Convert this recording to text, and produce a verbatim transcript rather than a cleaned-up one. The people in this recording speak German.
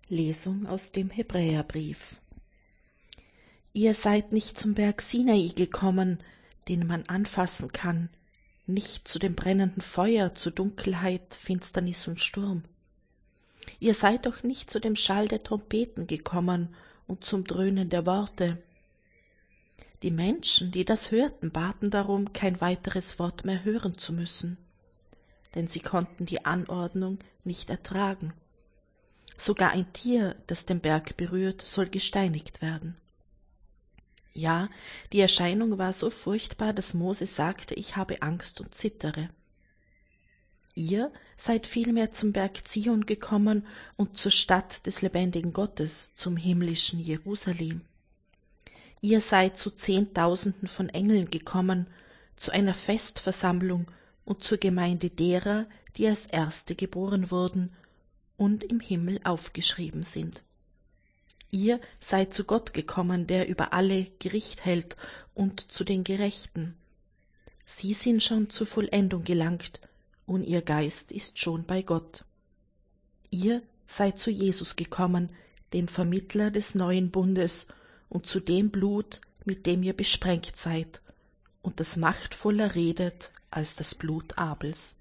Lesung aus dem Hebräerbrief. Ihr seid nicht zum Berg Sinai gekommen, den man anfassen kann, nicht zu dem brennenden Feuer, zu Dunkelheit, Finsternis und Sturm. Ihr seid doch nicht zu dem Schall der Trompeten gekommen und zum Dröhnen der Worte. Die Menschen, die das hörten, baten darum, kein weiteres Wort mehr hören zu müssen, denn sie konnten die Anordnung nicht ertragen. Sogar ein Tier, das den Berg berührt, soll gesteinigt werden. Ja, die Erscheinung war so furchtbar, dass Mose sagte, ich habe Angst und zittere. Ihr seid vielmehr zum Berg Zion gekommen und zur Stadt des lebendigen Gottes, zum himmlischen Jerusalem. Ihr seid zu Zehntausenden von Engeln gekommen, zu einer Festversammlung und zur Gemeinde derer, die als Erste geboren wurden und im Himmel aufgeschrieben sind. Ihr seid zu Gott gekommen, der über alle Gericht hält, und zu den Gerechten. Sie sind schon zur Vollendung gelangt, und ihr Geist ist schon bei Gott. Ihr seid zu Jesus gekommen, dem Vermittler des neuen Bundes, und zu dem Blut, mit dem ihr besprengt seid, und das machtvoller redet als das Blut Abels.